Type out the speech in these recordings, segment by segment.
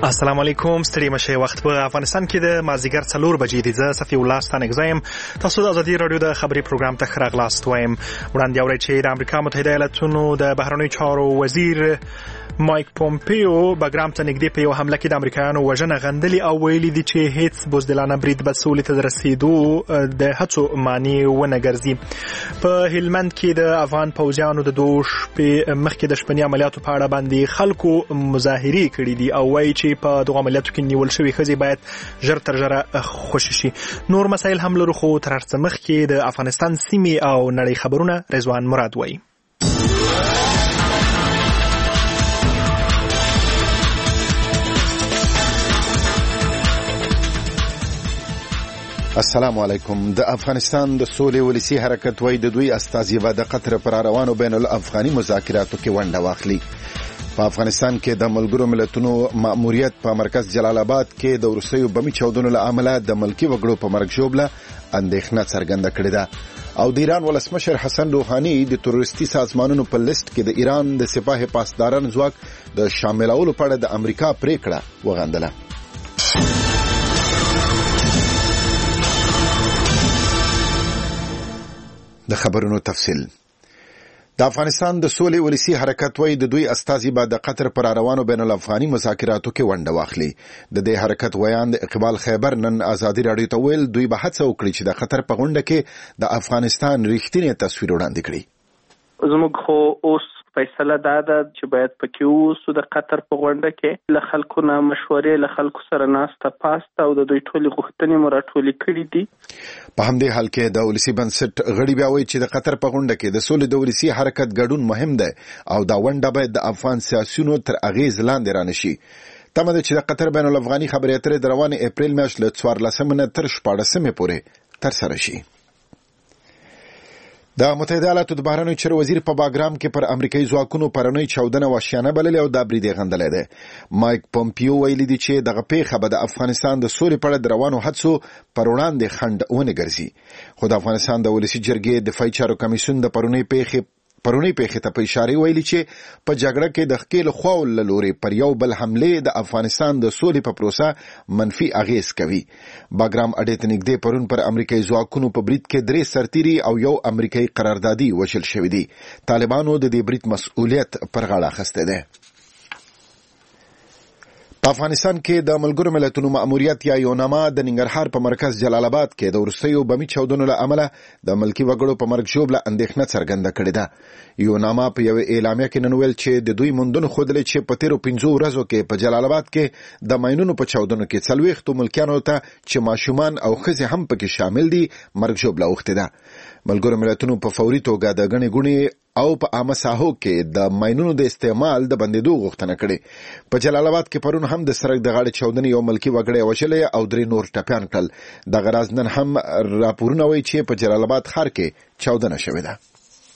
السلام علیکم. ستړي مشه. وخت په افغانستان کې د مازیګر 4 بجې دی. زه صفی الله ستانګزایم. تاسو د ازادي رادیو د خبري پروګرام ته خراغلاست وایم. وړاندې اورئ چې د امریکا متحده ایالاتونو د بهرنیو چارو وزیر مایک پومپیو بګرام ته نږدې په یو حمله کې د امریکایانو وژنه غندلي او ویلي دي چې هیڅ بزدلانه برید به سولې ته رسیدو د هڅو معنی ونه ګرځي. په هلمند کې د افغان پوځیانو د دوش په مخکې د شپنی عملیاتو په اړه باندې خلکو مظاهرې کړې دي او وایي چې په دغه عملیاتو کې نیول شوی ښځې باید ژر تر ژره خوشي شي. نور مسایل هم لرو خو تر هر څه مخکې د افغانستان سیمې او نړۍ خبرونه رضوان مراد وایي. السلام علیکم. د افغانستان د سولې ولسی حرکت وای د دوی استازي به د قطر پر روانو بین الافغاني مذاکراتو کې ونډه واخلي. په افغانستان کې د ملګرو ملتونو ماموریت په مرکز جلال آباد کې د روسیو بمي چاودنو له امله د ملکی وګړو په مرګ ژوبله اندېښنه څرګنده کړې ده او د ایران ولسمشر حسن روحاني د تروریستي سازمانونو په لیست کې د ایران د سپاه پاسداران ځواک د شاملولو په اړه د امریکا پریکړه وغندله. د خبرونو تفصیل. د افغانستان د سولې ولسی حرکت وای د دوی استازي به د قطر پر روانو بین الافغاني مذاکراتو کې ونډه واخلي. د دې حرکت ویاند اقبال خیبر نن ازادي رادیو ته ویل دوی به هڅه وکړي چې د قطر په غونډه کې د افغانستان ریښتینی تصویر وړاندې کړي. زموږ خو اوس فیصله دا ده چې باید پکې اوسو د قطر په غونډه کې له خلکو نه مشورې له خلکو سره ناسته پاسته او د دوی ټولې غوښتنې مو راټولې کړي دي. په همدې حال کې د ولسی بنسټ غړي بیا وایي چې د قطر په غونډه کې د سولې د ولسی حرکت ګډون مهم دی او دا ونډه باید د افغان سیاسيونو تر اغیز لاندې رانشي. تمه ده چې د قطر بین الافغاني خبرې اترې د روان اپریل میاشتې له 14 تر 14 پورې تر سره شي. د متحده ایالاتو د بهرنیو چارو وزیر په باګرام کې پر امریکایي ځواکونو پرونی چاودنه وحشیانه بللې او دا برید غندلې ده. مایک پومپیو ویلي دی چې دغه پیښه به د افغانستان د سولې په اړه د روانو هڅو پر وړاندې خنډ ونه ګرځي. خو د افغانستان د ولسی جرګې دفاعي چارو کمیسیون د پرونی پیښې ته په اشاره ویلي چې په جګړه کې د خکیل خواو له لوري پر یو بل حمله د افغانستان د سولې په پروسه منفي اغیز کوي. باګرام اډې ته نږدې پرون پر امریکایي ځواکونو په برید کې 3 سرتیري او یو امریکایي قراردادي وژل شوی دي. طالبانو د دې برید مسؤلیت پر غاړه اخیستی دی. په افغانستان کې د ملګرو ملتونو ماموریت یا یوناما د ننګرهار په مرکز جلال آباد کې د روسیو بمي چاودنو له امله د ملکی وګړو په مرګ ژوبله اندېښنه څرګنده کړې ده. یوناما په یو اعلامیه کې نن ویل چې د دوی موندنو ښودلې چې په تیرو 15 ورځو کې په جلال آباد کې د ماینونو په چاودنو کې 40 ملکیانو ته چې ماشومان او ښځې هم پکې شامل دي مرګ ژوبله اوښتې ده. ملګرو ملتونو په فوري توګه د غنې ګونې او په عامه ساحو کې د ماینونو د استعمال د بندیدو غوښتنه کړې. په جلال آباد کې پرون هم د سړک د غاړې چاودنې یو ملکی وګړی وژلی او 3 نور ټپیان کړل. دغه راز نن هم راپورونه وایي چې په جلال آباد ښار کې چاودنه شوې ده.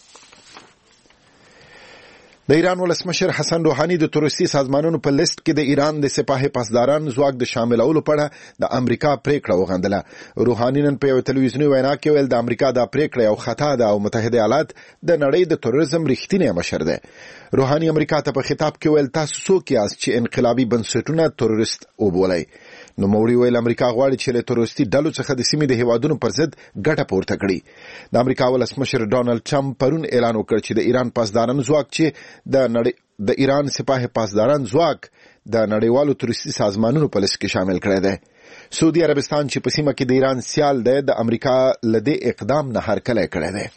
د ایران ولسمشر حسن روحاني د تروریستي سازمانونو په لیست کې د ایران د سپاه پاسداران ځواک د شاملولو په اړه د امریکا پریکړه وغندله. روحاني نن په یو تلویزیوني وینا کې ویل د امریکا د پریکړه یو خطا ده او متحده ایالات د نړۍ د تروریزم رښتینی مشر ده. روحاني امریکا ته په خطاب کې ویل تاسو څوک یاست چې انقلابي بنسټونه تروریست وبولئ. نو موري ویل امریکا غواړي چې له تروریستي ډلو څخه د سیمې د هیوادونو پر ضد ګټه پورته کړي. د امریکا ولسمشر ډونالد ټرمپ پرون اعلان وکړ چې د ایران پاسداران ځواک چې د ایران سپاه پاسداران ځواک د نړیوالو تروریستي سازمانونو په لیست کې شامل کړی دی. سعودي عربستان چې په سیمه کې د ایران سیال دی د امریکا له دې اقدام نه هرکلی کړی دی.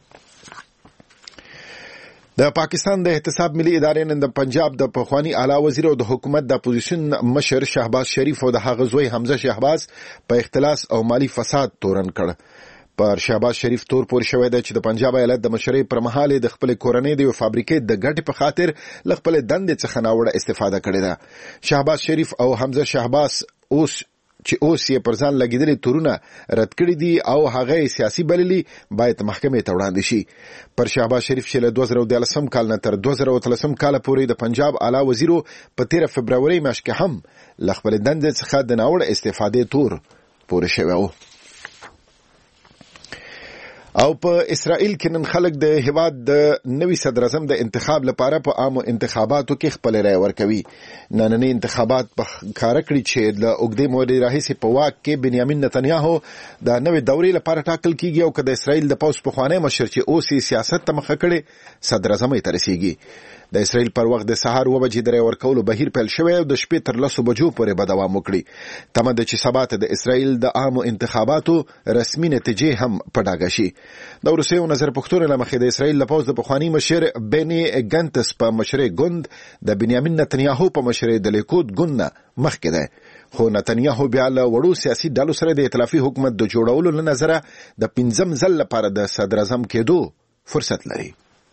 د پاکستان د احتساب ملي ادارې نن د پنجاب د پخوانی اعلی وزیر او د حکومت د اپوزیشن مشر شهباز شریف او د هغه زوی حمزه شهباز په اختلاس او مالی فساد تورن کړ. پر شهباز شریف تور پورې شوی دی چې د پنجاب ایالت د مشرۍ پر مهال د خپل کورنۍ د فابریکې د ګټې په خاطر ل خپل دندې څخه ناوړه استفاده کړې ده. شهباز شریف او حمزه شهباز اوس یې پر ځان لګیدلې تورونه رد کړي دي او هغه سیاسي بللي باید محکمې ته وړاندې شي. پر شهباز شریف چې له 2013 کال نه تر 2013 کال پورې د پنجاب اعلی وزیرو په 13 فبراوري میاشت کې هم ل خپل دندې څخه د ناوړه استفادې تور پورې شوی و. او په اسرائیل کې نن خلک د هیواد د نوي صدر اعظم د انتخاب لپاره په عامو انتخاباتو کې خپل رائے ورکوي. نننی انتخابات په کار کړی چې د اوږدې مودې راهیسې په واک کې بنیامین نتنیاهو د نوې دورې لپاره ټاکل کیږي او که د اسرائیل د پوځ پخوانی مشر چې اوسې سیاست ته مخه کړي صدر اعظم ته رسیږي. د اسرائیل پر وخت د سهار 9 بجې د رائے ورکولو بهیر پیل شوی او د شپې تر 10 بجو پورې به دوام وکړي. تمه ده چې سبا ته د اسرائیل د عامو انتخاباتو رسمي نتیجې هم په ډاګه شي. د وروستیو نظر پوښتنې له مخې د اسرائیل د پوځ د پخواني مشر بني ګانټس په مشرۍ ګوند د بنیامین نتنیاهو په مشرۍ د لیکود ګوند نه مخکې ده. خو نتنیاهو بیا له وړو سیاسي ډلو سره د ائتلافي حکومت د جوړولو له نظره د 5م ځل لپاره د صدر اعظم کېدو فرصت لري.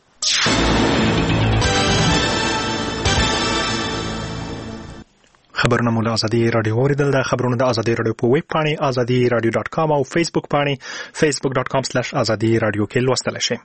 خبرونه مو له ازادي رادیو اوریدل. د خبرونو د ازادي رادیو په ویب پاڼې azadiradio.com او فیسبوک پاڼې facebook.com/azadi radio کې لوستل شي.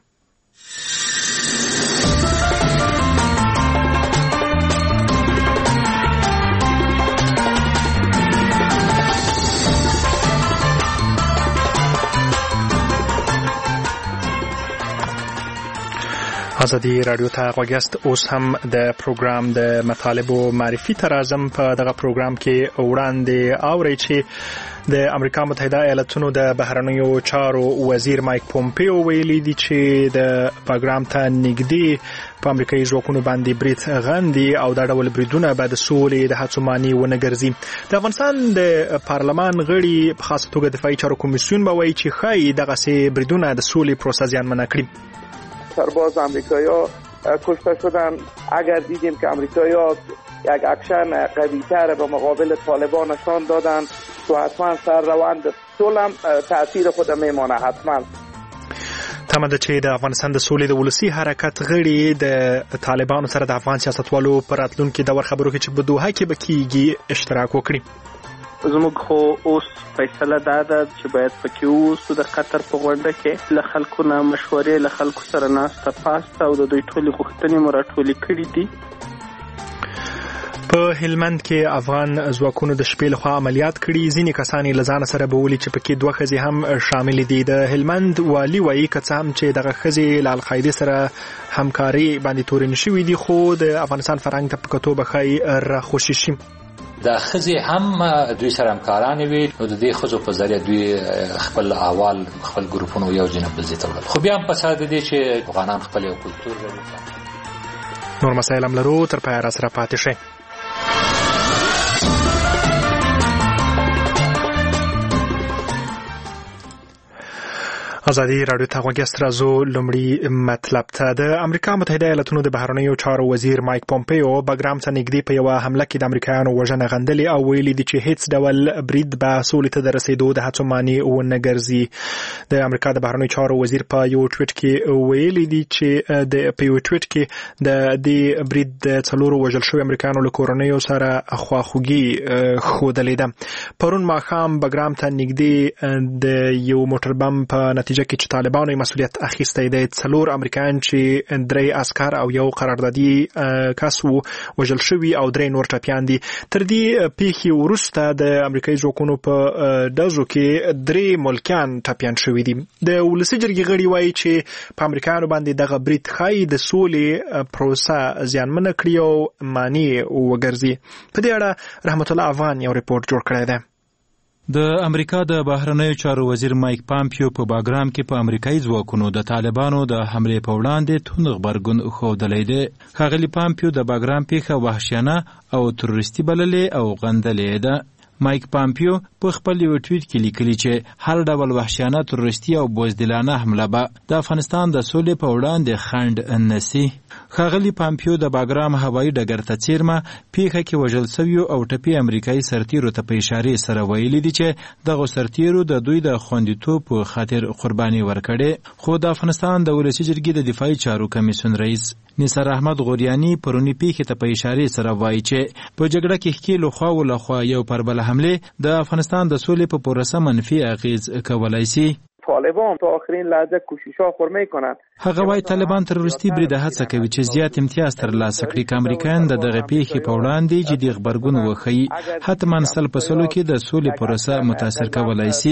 ازادي رادیو ته غوږیاست. اوس هم د پروګرام د مطالبو معرفي تر اعظم په دغه پروګرام کې وړاندې اوري چې د امریکا متحده ایالاتونو د بهرنیو چارو وزیر مایک پومپیو ویلي دی چې د پروګرام ته نږدې په امریکایي ځواکونو باندې برید غندي او دا ډول بریدونه به د سولې د هڅو مانع ونه ګرځي. د افغانستان د پارلمان غړي په خاصه توګه دفاعي چارو کمیسیون به وایي چې ښایي دغسې بریدونه د سولې پروسه زیانمنه کړي. سرباز آمریکایی‌ها کشته شدن. اگر دیدیم که آمریکایی‌ها یک اکشن قوی‌تر به مقابل طالبان نشان دادن تو حتما سرروند صلح هم تأثیر خود میمانه. حتما تمه ده چې د افغانستان د سولې د ولسی حرکت غړي د طالبانو سره د افغان سیاستوالو پر راتلونکي دور خبرو کې چې په دوحه کې به کیږي اشتراک وکړي. زموږ خو اوس فیصله دا ده چې باید پکې اوسو د قطر په غونډه کې له خلکو نه مشورې له خلکو سره ناسته پاسته او د دوی ټولې غوښتنې مو راټولې کړي دي. په هلمند کې افغان ځواکونو د شپې لخوا عملیات کړي. ځینې کسان یې له ځانه سره بولي چې پکې 2 ښځې هم شامل دي. د هلمند والي وایي که څه هم چې دغه ښځې له القاعدې سره همکاري باندې تورن شوي دي خو د افغانستان فرهنګ ته په کتو به ښایي راخوشي شي. د ښځې هم دوی سره همکارانې وي نو د دې ښځو په ذریعه دوی خپل احوال خپل ګروپونه یو جنب بل ځای ته وړل. خو بیا هم په سر د دې چې افغانان خپل یو کلتور لري. نور مسایل هم لرو، تر پایه را سره پاتې شئ. ازادي رادیو ته غوږیاست. راځو لومړی مطلب ته. د امریکا متحده ایالاتونو د بهرنیو چارو وزیر مایک پومپیو بګرام ته نږدې په یوه حمله کې د امریکایانو وژنه غندلې او ویلي دي چې هیڅ ډول برید به سولې ته د رسېدو د هڅو مانع ونه ګرځي. د امریکا د بهرنیو چارو وزیر په یو ټویټ کې ویلي دي چې په یو ټویټ کې د دې برید د 4 وژل شوي امریکایانو له کورنیو سره خواخوږي ښودلې ده. پرون ماښام بګرام ته نږدې د یو موټر بم په نتیجه کې چې طالبانو مسؤلیت اخیستی دی. 4 امریکایان چې 3 عسكر او یو قراردادي کس وو وژل شوي او 3 نور ټپیان دي. تر دې پیښې وروسته د امریکایي ځواکونو په ډزو کې 3 ملکیان ټپیان شوي دي. د ولسي جرګې غړي وایي چې په امریکایانو باندې دغه برید ښایي د سولې پروسه زیانمنه کړي او مانع وګرځي. په دې اړه رحمت الله افغان یو ریپورت جوړ کړی دی. د امریکا د بهرنیو چارو وزیر مایک پامپیو په باګرام کې په امریکایي ځواکونو د طالبانو د حملې په وړاندې توند غبرګون ښودلی دی. ښاغلي پامپیو د باګرام پیښه وحشیانه او تروریستي بللې او غندلې ده. مایک پامپیو په خپل یو ټویټ کې لیکلي چې هر ډول وحشیانه تروریستي او بزدلانه حمله به د افغانستان د سولې په وړاندې خنډ نسی. ښاغلي پامپیو د باګرام هوایي ډګر ته څیرمه پیښه کې وژل شویو او ټپي امریکایي سرتیرو ته په اشارې سره ویلي دي چې دغه سرتیرو د دوی د خوندیتوب په خاطر قرباني ورکړې. خو د افغانستان د ولسي جرګې د دفاعي چارو کمیسیون رئیس نثار احمد غوریانی پرونی پیښې ته په اشارې سره وایي چې په جګړه کې ښکیلو خواو له خوا یو پر بل حمله د افغانستان د سولې په پروسه منفي اغیز کولای شي. طالبان تا آخرین لحظه کوشش‌ها خور میکنند هغه وايي طالبان تر وروستي برید هڅه کوي چې زیات امتیاز ترلاسه کړي که امریکایان د دغه پیښې په وړاندې جدي غبرګون وښیي حتما سل په سلو کې د سولې پروسه متاثر کولی شي.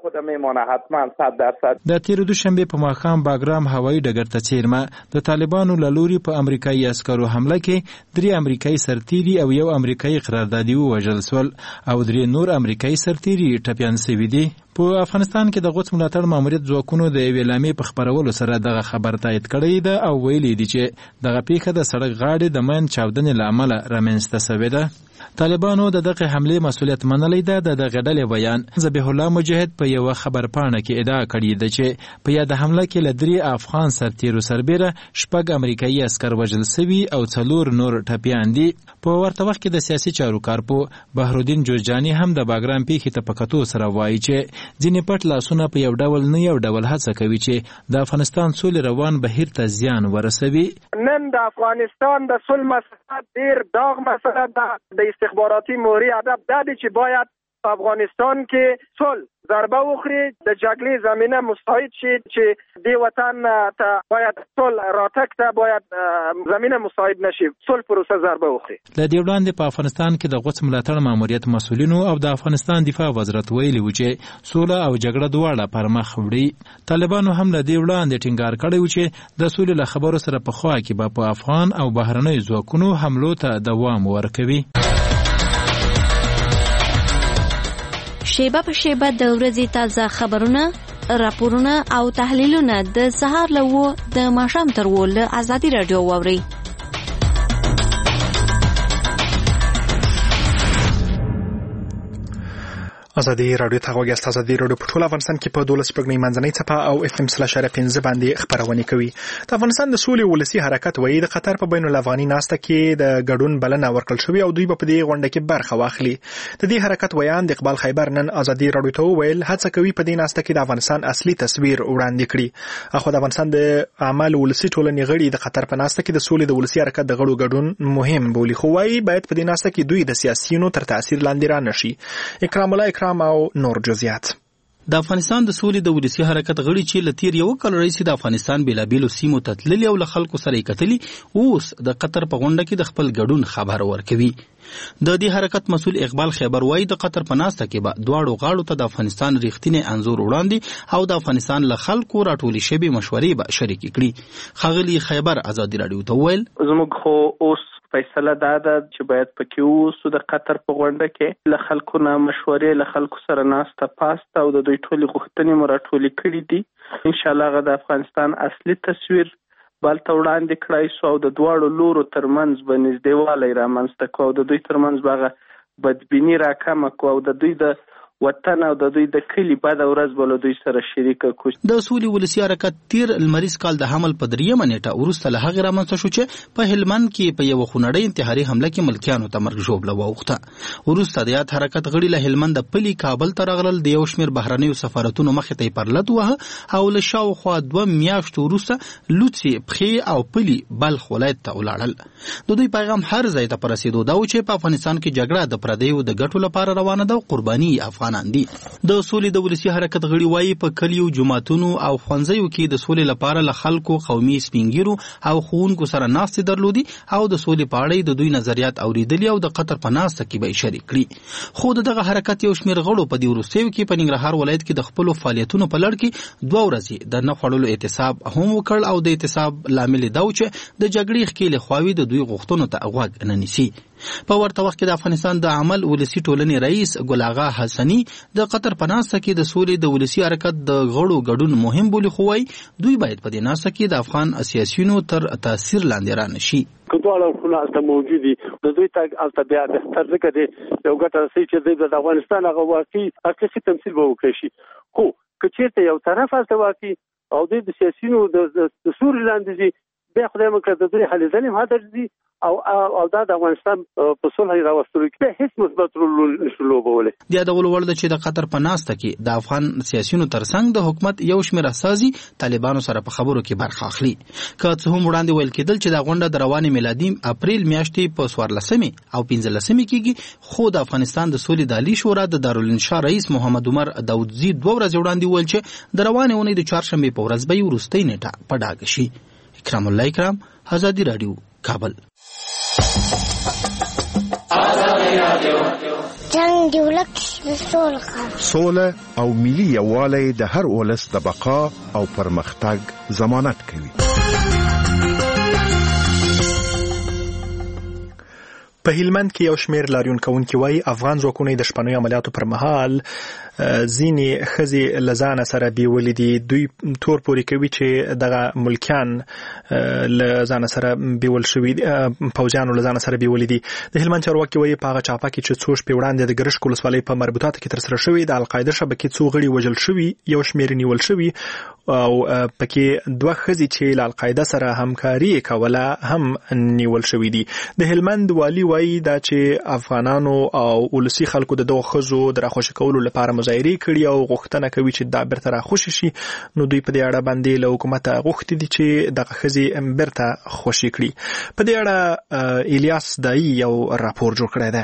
د تېرو دوشنبې په ماښام باګرام هوایي ډګر ته څیرمه د طالبانو له لوري په امریکایي عسکرو حمله کې 3 امریکایي سرتیري او 1 امریکایي قراردادي ووژل شول او 3 نور امریکایي سرتیري ټپیان شوي دي. په افغانستان کې د قدس ملاتړ ماموریت ځواکونو د یوې اعلامیې په خپرولو سره دغه خبر تایید کړی ده او ویلي دي چې دغه پیښه د سړک غاړې د مین چاودنې له امله رامنځته شوې ده. طالبانو د دغه حملې مسؤلیت منلی ده. د دغه ډلې بیان ذبیح الله مجاهد په یوه خبرپاڼه کې ادعا کړې ده چې په یاده حمله کې له 3 افغان سرتیرو سربیره 6 امریکایي عسکر وژل شوي او 4 نور ټپیان دي. په ورته وخت کې د سیاسي چارو کارپو بهرالدین جوزجاني هم د باګرام پیښې ته په کتو سره وایي چې ځینې پټ لاسونه په یو ډول نه یو ډول هڅه کوي چې د افغانستان سولې روان بهیر ته زیان ورسوي. نن د افغانستان د صلح مسله ډېر داغ مسله ده. د استخباراتي مهرې هدف دا دی چې باید په افغانستان کې صلح ضربه وخوري، د جګړې زمینه مساعد شي چې د وطن ته باید صلح راتګ ته باید زمینه مساعد نشي، صلح پروسه ضربه وخوري. له دې وړاندې په افغانستان کې د قدس ملاتړ ماموریت مسؤلینو او د افغانستان دفاع وزارت ویلي و چې سوله او جګړه دواړه پر مخ وړي. طالبانو هم له دې وړاندې ټینګار کړی و چې د سولې له خبرو سره په خوا کې به په افغان او بهرنیو ځواکونو حملو ته دوام ورکوي. شیبه په شیبه د ورځې تازه خبرونه، راپورونه او تحلیلونه د سهار له 9 د ماښام تر 10 له ازادي رادیو واورئ. ازادي رادیو ته غوږی ازادي رادیو په ټول افغانستان کې په 12 پګنی منځنۍ څپه او FM/5 باندې خبرونه کوي. د افغانستان د سولې ولسی حرکت وایي د قطر په بین الافغاني ناسته کې د ګډون بلنه ورکړل شوې او دوی په دې غونډه کې برخه واخلي. د دې حرکت ویان د اقبال خیبر نن ازادي رادیو ته ویل هڅه کوي په دې ناسته کې د افغانستان اصلي تصویر وړاندې کړي. اخو د افغانستان د اعمال ولسی ټولنې غړي د قطر په ناسته کې د سولې د ولسی حرکت د غړو ګډون مهم بولي، خو وایي باید په دې ناسته کې دوی د سیاسيونو تر تاثیر لاندې را نشي. اکرام الله او نور جزئیات. د افغانستان د سولې د ولسی حرکت غړي چې لتیر یو کال راځي د افغانستان بیلابیلو سیمو ته تللي او له خلکو سره یې کتلي، اوس د قطر په غونډه کې د خپل ګډون خبر ورکوي. د دې حرکت مسؤل اقبال خیبر وایي د قطر په ناسته کې به دواړو غاړو ته د افغانستان ریښتینی انځور وړاندې او د افغانستان له خلکو راټولې شوي مشورې به شریکې کړي. ښاغلي خیبر ازادي رادیو ته وویل زموږ خو اوس فیصله دا ده چې باید پکې اوسو د قطر په غونډه کې له خلکو نه مشورې، له خلکو سره ناسته پاسته او د دوی ټولې غوښتنې مو راټولې کړي دي. انشاءالله هغه د افغانستان اصلي تصویر بلته وړاندې کړای سو او د دواړو لورو ترمنځ به نږدېوالی رامنځته کړو او د دوی ترمنځ به هغه بدبیني راکمه کړو او د دوی د وطن او د دوی د کلی بعد ورځ بل دوی سره شریک کو. د سولې ولسی حرکت تیر المریز کال د حمل په 3 نیټه ورسته له هغه رامنځته شو چې په هلمند کې په یو خونړی انتحاري حمله کې ملکیانو ته مرګ ژوبله واوښته. ورسته د یاد حرکت غړي له هلمند پلی کابل ته راغلل، د یو شمیر بهرنیو سفارتونو مخې ته پرلط وه او له شاوخوا 2 میاشتو وروسته لوڅي پخې او پلی بلخ ولایت ته ولاړل. د دوی پیغام هر ځای ته رسیدو دا و چې په افغانستان کې جګړه د پردیو د ګټو لپاره روانه ده او قرباني افغانان دي. د سولې د ولسی حرکت غړي وایي په کلیو، جماعتونو او ښوونځیو کې د سولې لپاره له خلکو، قومي سپینګیرو او ښوونکو سره ناستې درلودي او د سولې په اړه د دوی نظریات اوریدلي او د قطر په ناسته کې به شریک کړي. خو دغه حرکت یو شمیر غړو په دې وروستیو کې په ننګرهار ولایت کې د خپل فعالیتونو په لړ کې 2 ورځې د نه خوړلو اعتصاب هم وکړ او د اعتصاب لامل دا و چې د جګړې ښکېلې خواوې د دوی غوښتنو ته غوږ نه نیسي. په ورته وخت کې د افغانستان د عمل ولسی ټولنې رئیس ګل اغا حسنی د قطر په ناسته کې د سولې د ولسی حرکت د غړو ګډون مهم بولي، خو وايي دوی باید په دې ناسته کې د افغان سیاسيونو تر تاثیر لاندې را نشي. کډوالو خو نه موجودي د دوی تک البته بیا د تر څنګه دی یو ګټه سي چې د افغانستان هغه واقعي حقیقي تمثيل به وکړي شي. خو کچېرته یو طرف هڅه واقعي او د سیاسيونو د سوري لاندې بیا خدای مکړه د دوی حل ځنې هدر دي او دا د افغانستان په صلح راوستلو کې هیڅ مثبت رول نشو لوبولی. د یادولو وړ ده چې د قطر په ناسته کې د افغان سیاسیونو ترڅنګ د حکومت یو شمېر اساسي طالبانو سره په خبرو کې برخه اخلي. که څه هم وړاندې ویل کېدل چې د غونډه د روانې میلادي اپریل میاشتې په 14 او 15 کېږي، خو د افغانستان د سولې د عالي شورا د دارالانشا رئیس محمد عمر داودزي 2 ورځې وړاندې ویل چې د روانې اونۍ د چهارشنبې په ورځ به وروستۍ نیټه په ډاګه شي. اکرام الله اکرام، ازادي راډیو، کابل. جنگ دی ولک سوله او ملي یووالی د هر ولس د بقا او پرمختګ ضمانت کوي. په هلمند کې یو شمېر لاریون کوونکي وایي افغان ځواکونه د شپنیو عملیاتو پر مهال ځینې ښځې له ځانه سره بیولې دي. دوی تور پورې کوي چې دغه ملکیان له ځانه سره بیول شوي پوځیانو له ځانه سره بیولې دي. د هلمند چارواکي وایي په هغه چاپه کې چې څو شپې وړاندې د ګرشک ولسوالۍ په مربوطاتو کې ترسره شوې د القاعده شبکې څو غړي وژل شوي، یو شمېر نیول شوي او پکې 2 ښځې چې له القاعده سره همکاري کوله هم نیول شوي دي. د هلمند والي وایي دا چې افغانانو او ولسي خلکو د دغو ښځو د راخوشي کولو لپاره مظاهرې کړي او غوښتنه کوي چې دا بیرته راخوشي شي. نو دوی په دې اړه باندې له حکومته غوښتي دي چې دغه ښځې بیرته خوشي کړي. په دې اړه الیاس دایي یو راپور جوړ کړی دی.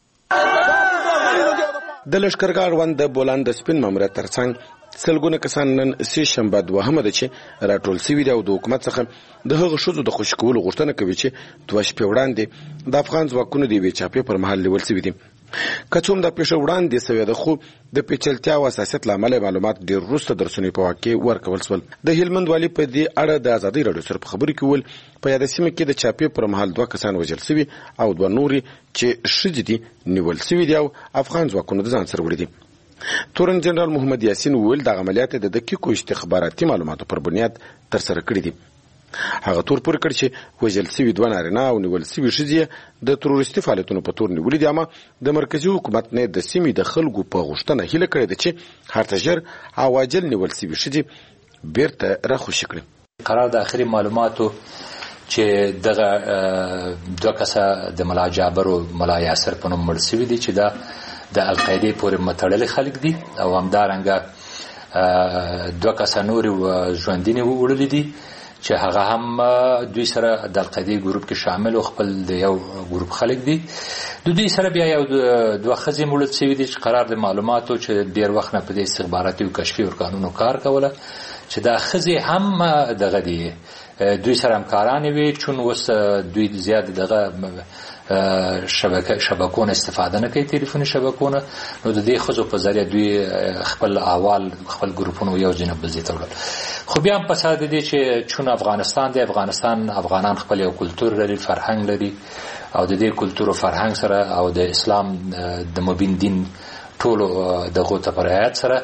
د لښکرګاه اړوند د بولان د سپین ماموریت ترڅنګ سلګونه کسان نن سې شنبه 2 ده چې راټول شوي دي او د حکومت څخه د هغو ښځو د خوشي کولو غوښتنه کوي چې 2 شپې وړاندې د افغان ځواکونو د یوې چاپې پر مهال نیول شوي دي. که څه هم دا پیښه وړاندې سوې ده، خو د پیچلتیا او حساسیت له امله معلومات ډېر وروسته د رسنیو په واک کې ورکول شول. د هلمند والي په دې اړه د ازادۍ راډیو سره په خبرو کې وویل په یاده سیمه کې د چاپې پر مهال 2 کسان وژل شوي او 2 نورې چې ښځې دي نیول شوي دي او افغان ځواکونو د ځان سره وړي دي. تورن جنرال محمد یاسین وویل د عملیات د دقیقو استخباراتي معلوماتو پر بنیاد ترسره کړي دي. هغه تور پورې کړ چې وژل شوي 2 نارینه او نیول شوي ښځې د تروریستي فعالیتونو په تور نیولي دي، اما د مرکزي حکومت نه د سیمې د خلکو په غوښتنه هیله کړې ده چې هر څه ژر او عاجل نیول شوي ښځې بیرته راخوشي کړي. قرار د اخري معلوماتو چې دغه 2 کسه د ملا جابر او ملا یاسر په نوم مړ شوي دي چې دا د القاعده پورې متړلي خلک دي او همدارنګه 2 کسه نور ژوندینې وړلې دي چې هغه هم دوی سره د القاعده ګروپ کې شامل او خپل د یو ګروپ خلک دي. دوی سره بیا یو 2 ښځې مړل شوي دي چې قرار د معلوماتو چې ډېر وخت نه په دې استخباراتي او کشفي ارکانونو کار کوله چې دا ښځې هم دغه دي دوی سره همکارانې وي، چون اوس دوی زیات دغه شبکونه استفاده نه کوي، تلیفوني شبکونه، نو د دې ښځو په ذریعه دوی خپل احوال خپل ګروپونو یو ځای نه بل ځای ته وړل. خو بیا هم په سر د دې چې چون افغانستان دی، افغانان خپل یو کلتور لري، فرهنګ لري او د دې کلتور او فرهنګ سره او د اسلام د مبین دین ټولو دغو ته په رعایت سره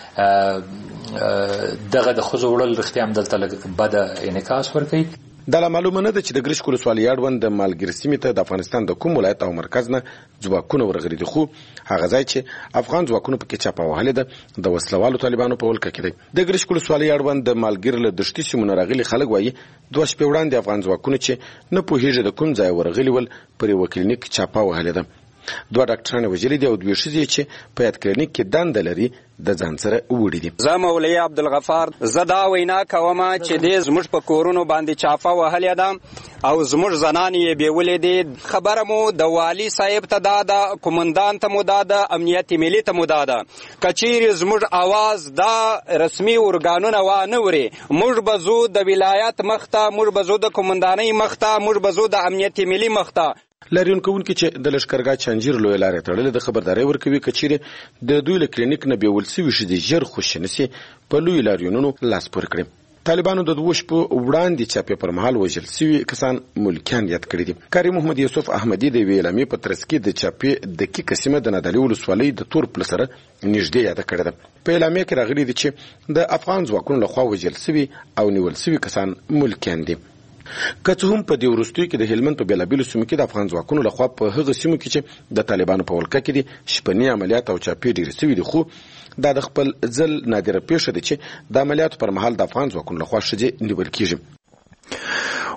دغه د ښځو وړل رښتیا هم دلته لږ بده انعکاس ورکوي. دا معلومه نه ده چې د ګرشک ولسوالۍ اړوند د مالګیر سیمې ته د افغانستان د کوم ولایت او مرکز نه ځواکونه ورغلي دي، خو هغه ځای چې افغان ځواکونو پکې چاپه وهلې ده د وسلوالو طالبانو په ولکه کې دی. د ګرشک ولسوالۍ اړوند د مالګیر له دشتي سیمو نه راغلي خلک وایي 2 شپې وړاندې افغان ځواکونه چې نه پوهېږي د کوم ځای ورغلي ول پر یوه کلینیک چاپه وهلې ده. 2 ډاکټران وژلي دي او 2 ښځې چې په یاد کلینیک کې دنده لري د ځان سره وړي دي. زه مولوي عبدالغفار، زه دا وینا کوم چې دې زموږ په کورونو باندې چاپه وهلې ده او زموږ زنانې یې بیولې دي. خبره مو د والي صاحب ته دا ده، قومندان ته مو دا ده، امنیت ملي ته مو دا ده. که چیرې زموږ اواز دا رسمي ارګانونه وانه وري، موږ به ځو د ولایت مخته، موږ به ځو د قومندانۍ مخته، موږ به ځو د امنیت ملي مخته. لاریون کوونکي چې د لښکرګاه چنجیر لوی لارې تړلې د خبرداري ورکوي که چیرې د دوی له کلینیک نه بیول شوي ښځې ژر خوشي نشي په لوی لاریونونو لاس پورې کړي. طالبانو د 2 شپو وړاندې چاپې پر مهال وژل شوي کسان ملکیان یاد کړي دي. کاري محمد یوسف احمدي د یوې اعلامیې په ترڅ کې د چاپې دقیقه سیمه د نادعلي ولسوالۍ د تور پله سره نږدې یاده کړې ده. په اعلامیه کې راغلي دي چې د افغان ځواکونو لخوا وژل شوي او نیول شوي کسان ملکیان دي. که څه هم په دې وروستیو کې د هلمند په بېلابېلو سیمو کې د افغان ځواکونو لخوا په هغه سیمو کې چې د طالبانو په ولکه کې دي شپني عملیات او چاپې ډېرې شوي دي، خو دا د خپل ځل نادره پیښه ده چې د عملیاتو پر مهال د افغان ځواکونو لخوا ښځې نیول کېږي.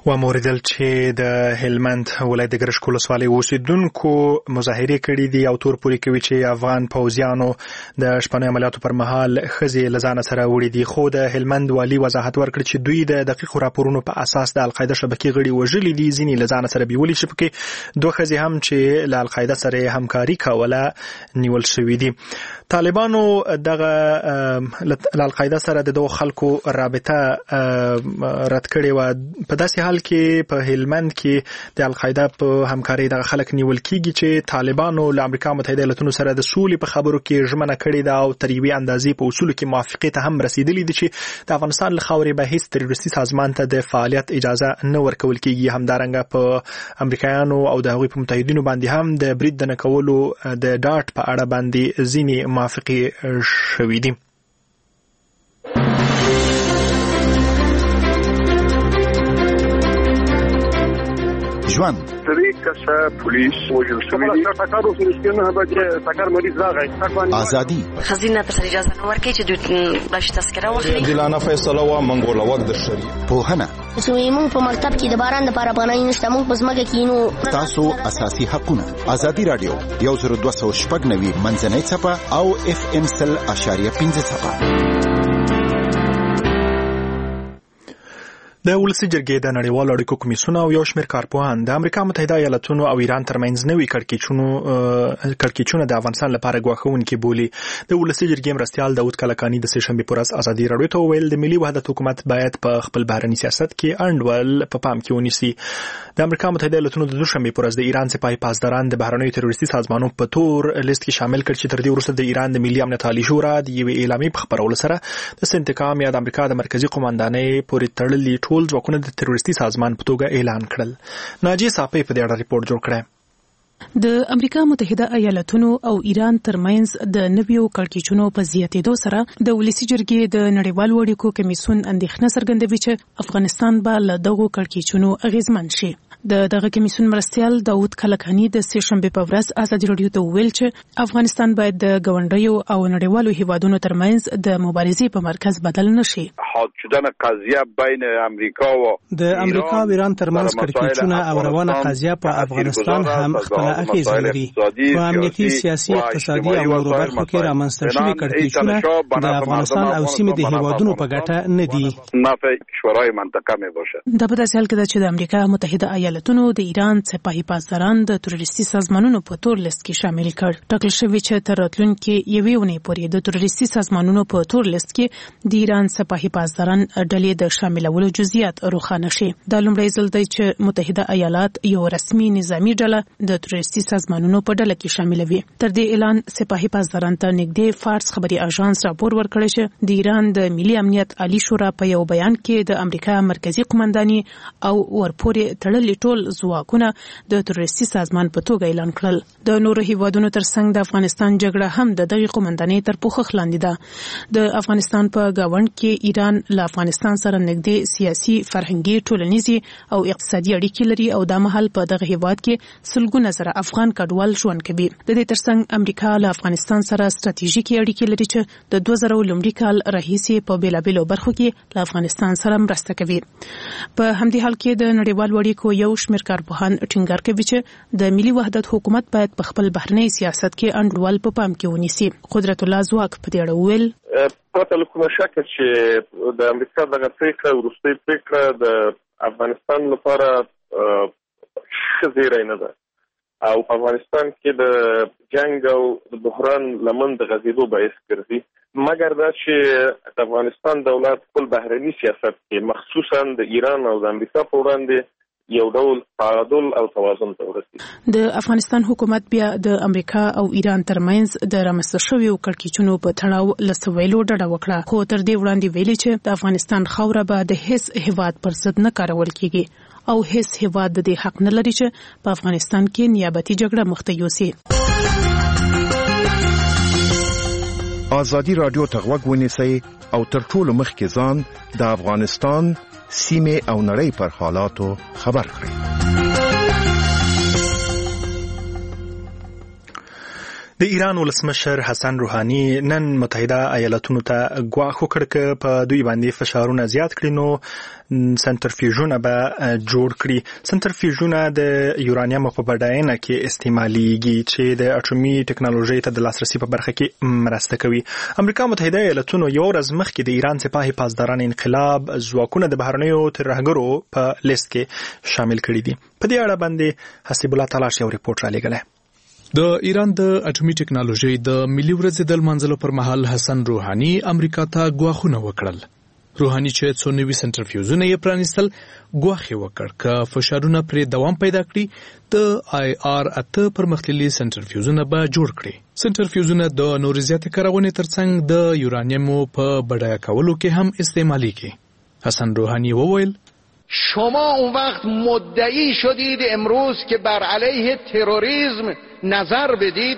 و موریدل چې د هلمند ولایت د ګرشک ولسوالۍ اوسیدونکو مظاهره کړې دي او تور پوري کوي چې افغان پوځیانو د شپږ عملیاتو پر مهال خزي لزان سره وړي دي. خو د هلمند والی وضاحت ورکړ چې دوی د دقیق راپورونو په اساس د القاعده شبکې غړي وژلي دي. ځینې لزان سره بیولي چې پکې دوه خزي هم چې له القاعده سره همکاري کوله نیول شوې دي. طالبانو دغه له القاعده سره د دوه خلکو رابطه رد کړې و. په داسې حال کې په هلمند کې د القاعده په همکاري دغه خلک نیول کیږي چې طالبانو له امریکا متحده ایالاتونو سره د سولې په خبرو کې ژمنه کړې ده او تر یوې اندازې په اصولو کې موافقه ته هم رسیدلې دي چې د افغانستان له خاورې به هیڅ تروریستي سازمان ته د فعالیت اجازه نه ورکول کیږي. همدارنګه په امریکایانو او د هغوی په متحدینو باندې هم د برید د نه کولو د ډاټ په اړه باندې ځینې موافقې شوې دي. ژوند پولیس وجل شوی ازادي خزینه تر اجازه نه ورکړي چې دوی بلش تذکره واخلي. دلانه فیصله وا منګول وخت د شری پوهنه زموږ په مکتب کې د باران د لپاره پناه نشته. موږ په ځمکه کې نو تاسو اساسي حقونه. ازادي رادیو 10290 منځنۍ صفه او FM 100.5 صفه. د ولسی جرګې د نړیوالو اړیکو کمیسیون او یو شمېر کارپوهان د امریکا متحده ایالاتونو او ایران ترمنځ نوي کړکېچونه د افغانستان لپاره ګواښونکي بولي. د ولسی جرګې مرستیال داود کلکاني د سهشنبې پر ورځ ازادي رادیو ته ویل د ملي وحدت حکومت باید په خپل بهرني سیاست کې انډول په پام کې ونیسي. د امریکا متحده ایالاتونو د دوشنبې پر ورځ د ایران سپاهي پاسداران د بهرنیو تروریستي سازمانونو په تور لیست کې شامل کړ چې تر دې وروسته د ایران د ملي امنیت عالی شورا د یوې اعلامیې په خبرولو سره د انتقام یا د امریکا د مرکزی قوماندانۍ پورې تړلي ټول ځواکونه د تروریستي سازمان په توګه اعلان کړل. ناجی صافی په دې اړه ریپورت جوړ کړی. د امریکا متحده ایالاتونو او ایران ترمنځ د نویو کړکېچونو په زیاتېدو سره د ولسی جرګې د نړیوالو اړیکو کمیسیون اندېښنه څرګندوي چې افغانستان به له دغو کړکېچونو اغېزمن شي. دغه کمیسیون مرستیال داود کلکاني د سهشنبې په ورځ ازادي رادیو ته ویل چې افغانستان باید د ګاونډیو او نړیوالو هیوادونو ترمنځ د مبارزې په مرکز بدل نشي. حاد شدن قضیه بین امریکا و د امریکا او ایران ترمنځ کړکېچونه او روانه قضیه په افغانستان هم خپل اغیز لري. په امنیتي، سیاسي، اقتصادي او نورو برخو کې رامنځته شوي کړکېچونه د افغانستان او سیمې د هیوادونو په ګټه نه دي. نفع شورای منطقه می باشه. دا په داسې حال کې چې د امریکا متحده ایالاتونو د ایران سپاهي پاسداران د تروریستي سازمانونو په تور لیست کې شامل کړ. ټاکل شوی چې تر راتلونکي یوې اونۍ پورې د تروریستي سازمانونو په تور لیست کې د ایران سپاهي پاسداران ډلې د شاملولو جزئیات روښانه شي. دا لومړی ځل دی چې متحده ایالات یو رسمي نظامی ډله د تروریستي سازمانونو په ډله کې شاملوي. تر دې اعلان سپاهي پاسداران ته نږدې فارس خبري اژانس راپور ورکړی چې د ایران د ملي امنیت عالی شورا په یو بیان کې د امریکا مرکزی قومانداني او ورپورې تړلي ټول ځواکونه د تروریستي سازمان په توګه اعلان کړل. د نورو هیوادونو ترڅنګ د افغانستان جګړه هم د دغه قوماندانۍ تر پوښښ لاندې ده. د افغانستان په گاوند کې ایران له افغانستان سره نږدې سیاسي، فرهنګي، ټولنیزي او اقتصادي اړیکې لري او د مهال په دغه هیواد کې سلګونه زره افغان کډوال ژوند کوي. د دې ترڅنګ امریکا له افغانستان سره ستراتیژیکي اړیکې لري چې د 2000 لومړي کال راهیسې په بیلابېلو برخو کې له افغانستان سره مرسته کوي. په همدې حال کې د نړیوالو اړیکو یو شمېر کارپوهان ټینګار کوي چې د ملي وحدت حکومت باید په خپل بهرنی سیاست کې انډول په پام کې ونیسي. قدرت الله زواک په دې اړه ویل پرته له کومه شکه چې د امریکا دغه پریکړه وروستۍ پریکړه د افغانستان لپاره ښه زیری نه ده او په افغانستان کې د جنگ او د بحران لمن د غځېدو باعث ګرځي. مګر دا چې د افغانستان دولت خپل بهرني سیاست کې مخصوصا د ایران او د امریکا په وړاندې یو ډول تعادل او توازن ته ورسېږي. د افغانستان حکومت بیا د امریکا او ایران ترمنځ د رامنځته شویو کړکېچونو په تړاو له سویلو ډډه وکړه، خو تر دې وړاندې ویلي چې د افغانستان خاوره به د هیڅ هیواد پر ضد نه کارول کیږي او هیڅ هیواد د دې حق نه لري چې په افغانستان کې نیابتي جګړه مخته یوسي. ازادي رادیو ته غوږ ونیسئ او تر ټولو مخکې ځان د افغانستان سیمه او نړۍ پر حالاتو خبر کړئ. د ایران ولسمشر حسن روحاني نن متحده ایالاتونو ته ګواښ وکړ چې په دوی باندې فشارونه زیات کړي نو سنټرفیوژونه به جوړ کړي. سنټرفیوژونه د یورانیم په بډاینه کې استعماليږي چې د اټومي ټکنالوژي ته د لاسرسي په برخه کې مرسته کوي. امریکا متحده ایالاتونو یو ورځ مخکې د ایران سپاهي پاسداران انقلاب ځواکونه د بهرنیو ترهګرو په لیست کې شامل کړي دي. په دې اړه باندې حسیب الله تعالی یو ریپورت را لېږلی. د ایران د اټومي ټکنالوژي د ملي ورځې د لمانځلو پر مهال حسن روحاني امریکا ته ګواښونه وکړل. روحاني چې څو نوي سنټرفیوژونه یې پرانیستل ګواښ یې وکړ که فشارونه پرې دوام پیدا کړي د آی آر 8 پرمختللي سنټرفیوژونه به جوړ کړي. سنټرفیوژونه د نورې زیاتې کارونې ترڅنګ د یورانیمو په بډایه کولو کې هم استعمالیږي. حسن روحاني وویل شما اون وقت مدعی شدید امروز که بر علیه تروریسم نظر بدید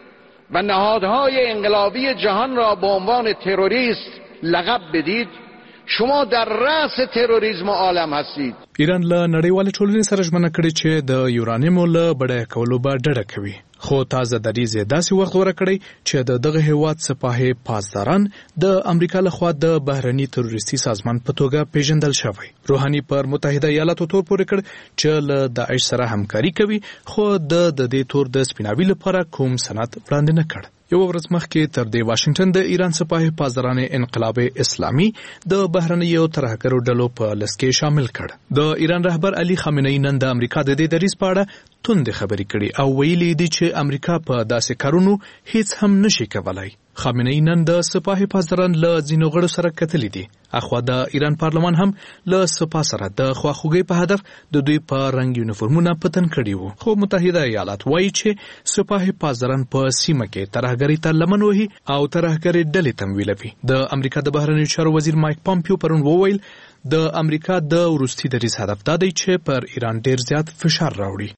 و نهادهای انقلابی جهان را به عنوان تروریست لقب بدید. شما در رأس تروریسم عالم هستید. ایران له نړیوال ټولنې سره ژمنه کړې چې د یورانیمو له بډایه کولو به ډډه کوي. خو تازه دریځ داسې وخت ورکړی چې دغه هیواد سپاهي پاسداران د امریکا لخوا د بهرني تروریستي سازمان په توګه پیژندل شوی. روحاني پر متحده ایالاتو تور پورې کړ چې له داعش سره همکاري کوي خو د دې تور د سپیناوي لپاره کوم سند وړاندې نه کړ. یو ورځ مخکې تر دې واشنگټن د ایران سپاهي پاسداران انقلاب اسلامي د بهرنیو ترهګرو ډلو په لیست کې شامل کړ. د ایران رهبر علي خامنه‌ای نن د امریکا د دې دریځ په اړه توندې خبرې کړي او ویلي دي چې امریکا په داسې کارونو هیڅ هم نشي کولای. خامنه‌ای نن د سپاهي پاسداران له ځینو غړو سره کتلي دي. اخوا د ایران پارلمان هم له سپاه سره د خواخوږۍ په هدف د دوی په رنګ یونیفورمونه په تن کړي وو. خو متحده ایالات وایي چې سپاهي پاسداران په سیمه کې ترهګرۍ ته لمن وهي او ترهګرۍ ډلې تمویلوي. د امریکا د بهرنیو چارو وزیر مایک پامپیو پرون وویل د امریکا د وروستي دریځ هدف دا دی چې پر ایران ډیر زیات فشار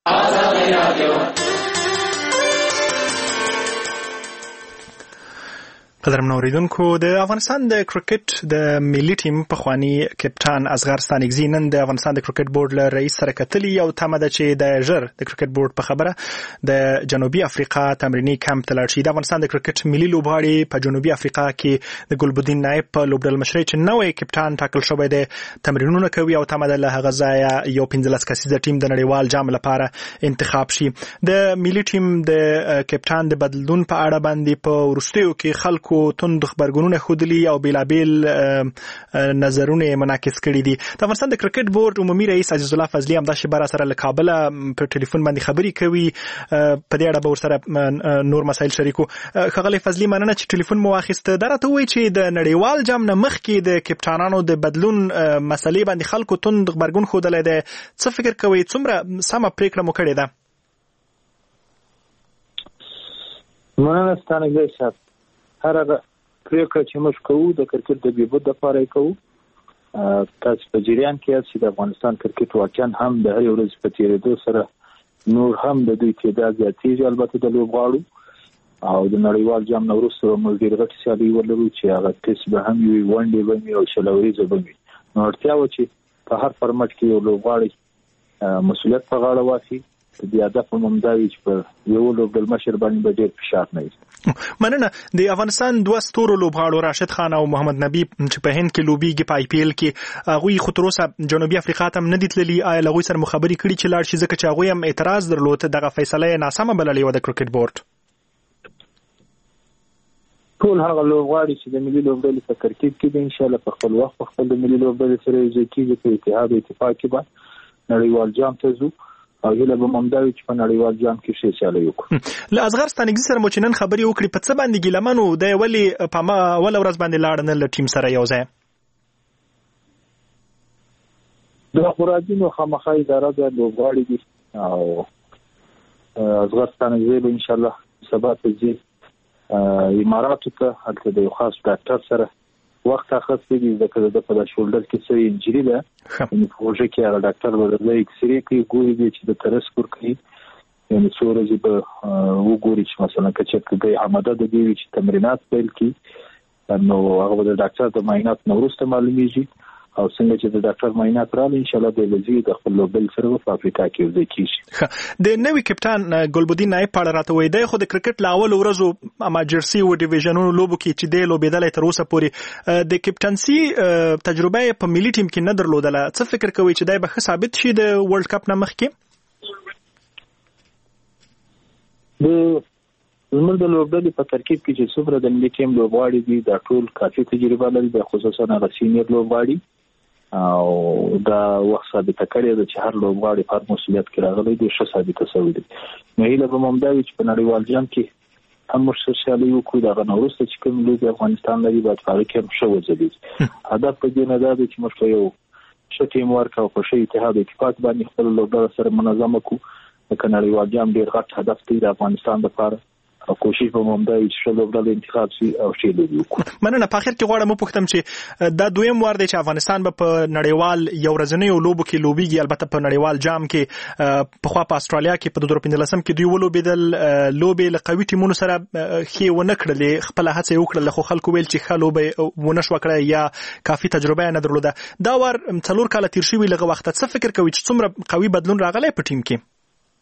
راوړي. قدرمن اوریدونکو د افغانستان د کرکټ د ملي ټیم پخوانی کپټان اصغر ستانکزي نن د افغانستان د کرکټ بورډ له رئیس سره کتلي او تمه ده چې د ژر د کرکټ بورډ په خبره د جنوبي افریقا تمرینی کمپ ته لاړ شي. د افغانستان د کرکټ ملي لوبغاړي په جنوبي افریقا کې د ګلبدین نایب په لوبډل مشرۍ چې نوې کپټان ټاکل شوی دی تمرینونه کوي او تمه ده له هغه ځایه یو 15 کسیزه ټیم د نړیوال جام لپاره انتخاب شي. د ملي ټیم د کپټان د بدلون په اړه باندې په وروستیو کې خلکو توند خبرګونونه خودلی او بیلابیل نظرونه منعکس کړي دي. د افغانستان د کرکټ بورډ عمومي رئیس عزیز الله فضلی هم د شبر سره له کابل په ټلیفون باندې خبري کوي. په دې اړه به ورسره نور مسایل شریکو. خغلی فضلی مننه چې ټلیفون مو واخیست. درته وایي چې د نړیوال جام نه مخکې د کپټانانو د بدلون مسلې باندې خلکو توند خبرګون خودلای دي. څه فکر کوي څومره سمه پریکړه مو کړې ده؟ مننه ستانه صاحب. هر هغه پریکړه چې موږ کوو د کرکټ د بهبود لپاره کوو. تاسو په جریان کې یاست چې د افغانستان کرکټ واقعا هم د هر ورځ په تیریدو سره نور هم د دوی تعداد زیاتېږي. البته د لوبغاړو او د نړیوال جام نه وروسته موږ ډېر غټ سیالي ولرو چې هغه ټیسټ به هم وي، ونډې به وي او شلوریزه به وي. نو اړتیا و چې په هر فارمټ کې یو لوبغاړی مسؤلیت په غاړه واخلي. د دې هدف هم دا وي چې په یو لوبډل مشر باندې به ډېر فشار نه وي. مننه. د افغانستان دوه ستورو لوبغاړو راشد خان او محمد نبی چې په هند کې لوبيږي په آی پی ایل کې هغوی خو تر اوسه جنوبي افریقا ته نه دي تللي. آیا هغوی سره مخابري کړي چې لاړ شي ځکه چې هغوی هم اعتراض درلود دغه فیصله ناسمه بللې و د کرکټ بورډ؟ ټول هغه لوبغاړي چې د ملي لوبډلې په ترکیب کې دي ان شاء الله په خپل وخت په خپل ملي لوبډلې سره یوځای کېږي په اتحاد اتفاق کې به نړیوال جام ته ځو او هیله به ممداوي چې په نړیوال جام کې شي سیالي وکړو. له اصغر ستانکزي سره مو چې نن خبرې وکړې په څه باندې ګیلمنو د ولې په اول ورځ باندې لاړ نه له ټیم سره یو ځای؟ د خراجینو خامخا اداره د لوبغاړي دي او اصغر ستانکزي به ان شاء الله سبا ته ځي اماراتو ته. هلته د یو خاص ډاکټر سره وخت اخیستی دی ځکه د په شولډر کې څه انجری ده. یعنې په وجه کې هغه ډاکټر به د ایکسرې کوي ګوري دی چې د ترس کور کوي. یعنې څو ورځې به وګوري چې مثلا که چېرته دی آماده د دې وي چې تمرینات پیل کړي نو هغه به د ډاکټر د معاینات نه وروسته معلومیږي. او څنګه چې د ډاکټر معاینات راغلي ان شاء الله د لزی د خپل لوبل سره په افریقا کې وځي کیږي. د نوی کپټان ګلبدین نایب پاړه راته وای دی خو د کرکټ لاول ورځو اما جرسي او ډیویژنونو لوبو کې چې د لوبېدل تر اوسه پورې د کپټنسي تجربه په ملي ټیم کې نه درلودله. څه فکر کوي چې دای به ثابت شي د ورلد کپ نه مخکې؟ زموږ د لوبډلې په ترکیب کې چې څومره د ملي ټیم لوبغاړي دي دا ټول کافي تجربه لري، د خصوصا هغه سینیئر لوبغاړي او دا وخت ثابته کړی دی چې هر لوبغاړي په مسؤلیت کې راغلی دی، ښه ثابته شوی دی. نو هیله به مو دا وي چې په نړیوال جام کې هم موږ سیالي وکړو، دغه نه وروسته چې کوم لوبې افغانستان لري باید په هغه کې هم ښه وځلېږي. هدف په دې نه دا دی چې موږ په یو ښه ټیم ورک او په ښه اتحاد اتفاق باندې خپل لوبډله سره منظمه کړو. د نړیوال جام ډېر غټ هدف دی د افغانستان لپاره او کوشش به مو دا چې ښه لوبډله انتخاب شي او ښه لوبې وکړو. مننه. په اخر کې غواړم وپوښتم چې دا دویم وار دی چې افغانستان به په نړیوال یو ورځنیو لوبو کې لوبېږي، البته په نړیوال جام کې پخوا په استرالیا کې په 2015 کې دوی ولوبېدل، لوبې له قوي ټیمونو سره ښې ونه کړلې، خپل هڅه وکړل خو خلکو ویل چې ښه لوبه ونه شوه کړی یا کافي تجربه نه درلوده. دا وار 4 کاله تیر شوي لږه وخت، څه فکر کوي چې څومره قوي بدلون راغلی په ټیم کې؟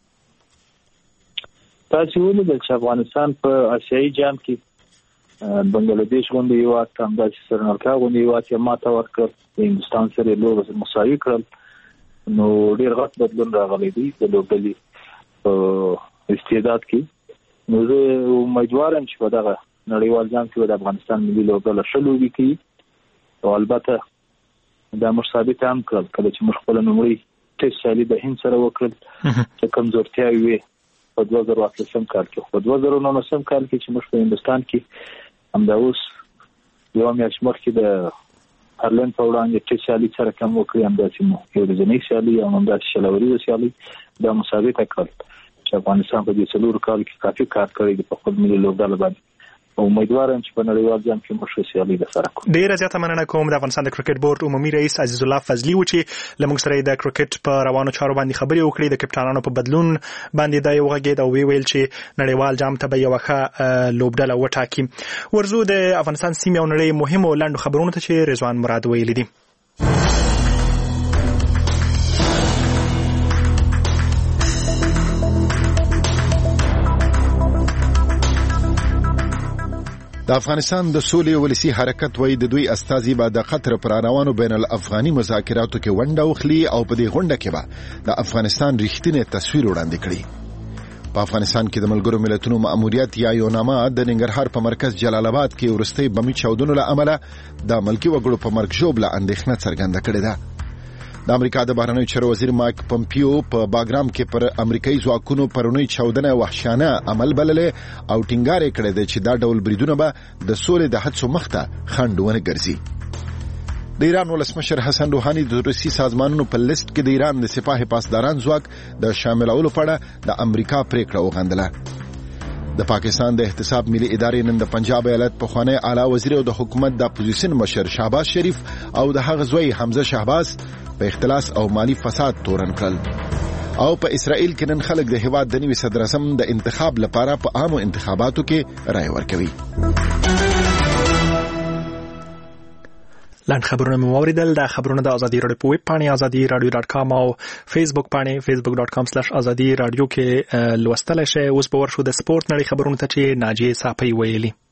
تاسو ولیدل چې افغانستان په آسیایي جام کې بنگلاديش غونډه یو وخت هم د سرنالکا غونډه یو وخت ماته ورکړ، د هندستان سره لوبه مساوي کړل. نو ډیر غټ بدلون راغلی دی د لوبډلې په استعداد کې. نو زه امیدوار یم چې په دغه نړیوال جام کې د افغانستان ملي لوبډله ښه لوبې کوي او البته دا موږ ثابت هم کړل کله چې موږ خپل نوموړی ټیسټ سیالي د هند سره وکړل چې کمزورتیاوې وي په 2018 کال کې. په 2019 کال کې چې موږ په هندستان کې همدا اوس یو میاشت مخکې د هرلند په وړاندې ټیسټ سیالي سره کم وکړي، همداسې مو یو ورځنۍ سیالي او همداسې شلوري سیالي دا ثابته کړل چې افغانستان په دې 4 کال کې کافي کار کړی دی په خپل ملي لوبډله باندې. امیدوار یم چې په نړیوال جام کې موږ سیالي سره کوو. ډیره زیاته مننه کوم د افغانستان د کرکټ بورډ عمومي رئیس عزیز الله فضلي و چې لمونږ سره د کرکټ په روانو چارو باندې خبرې وکړې، د کپټانانو په بدلون باندې دا یو غږید او ویل چې نړیوال جام ته به یو ښه لوبډله وټاکي. ورزو د افغانستان سیمې او نړۍ مهمو لاندو خبرونو ته چې رضوان مراد ویلي دي. د افغانستان د سولې ولسی حرکت وای د دوی استازي به د قطر پر روانو بین الافغاني مذاکراتو کې ونډه واخلي او په دې غونډه کې به د افغانستان رښتینی تصویر وړاندې کړي. په افغانستان کې د ملګرو ملتونو مأموریت یا یوناما د ننګرهار په مرکز جلال آباد کې ورستي بمي چاودنو له امله د ملکی وګړو په مرګ ژوبله اندېښنه څرګنده کړې ده. د امریکا د بهرنیو چارو وزیر مایک پومپیو په باګرام کې پر امریکایي ځواکونو پرونی چاودنه وحشیانه عمل بللې او ټینګار کړی دی چې دا ډول بریدونه به د سولې د هڅو مخته خنډونه ګرځي. د ایران ولسمشر حسن روحاني د روسي سازمانونو په لیست کې د ایران د سپاه پاسداران ځواک د شاملولو په اړه د امریکا پریکړه وغندله. د پاکستان د احتساب ملي ادارې نن د پنجاب ایالت په خوانی اعلی وزیر او د حکومت د اپوزیشن مشر شهباز شریف او د هغه زوی حمزه شهباز په اختلاس او مالی فساد تورن کړل. او په اسرائیل کې نن خلک د هیواد د نوي صدر اعظم د انتخاب لپاره په عامو انتخاباتو کې رائے ورکوي. لاند خبرونه مو اوریدل. د خبرونه د ازادي رادیو په ویب پاڼه azadi.radio.com او فیسبوک پاڼه facebook.com/azadi radio کې لوستل شئ. اوس به ورشو د سپورت نړۍ خبرونه ته چې ناجیه صافی ویلي.